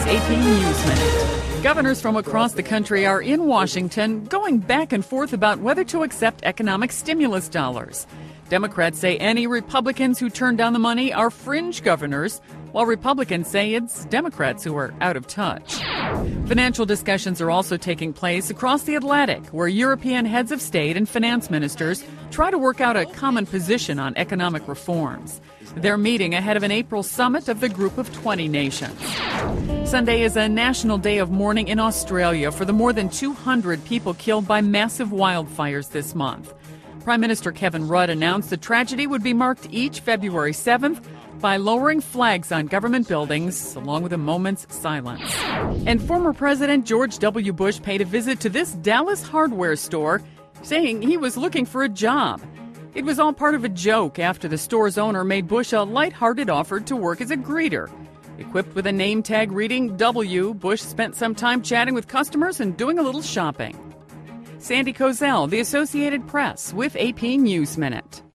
is AP News Minute. Governors from across the country are in Washington going back and forth about whether to accept economic stimulus dollars. Democrats say any Republicans who turn down the money are fringe governors, while Republicans say it's Democrats who are out of touch. Financial discussions are also taking place across the Atlantic, where European heads of state and finance ministers try to work out a common position on economic reforms. They're meeting ahead of an April summit of the Group of 20 nations. Sunday is a national day of mourning in Australia for the more than 200 people killed by massive wildfires this month. Prime Minister Kevin Rudd announced the tragedy would be marked each February 7th by lowering flags on government buildings, along with a moment's silence. And former President George W. Bush paid a visit to this Dallas hardware store, saying he was looking for a job. It was all part of a joke after the store's owner made Bush a lighthearted offer to work as a greeter. Equipped with a name tag reading W, Bush spent some time chatting with customers and doing a little shopping. Sandy Kozel, The Associated Press, with AP News Minute.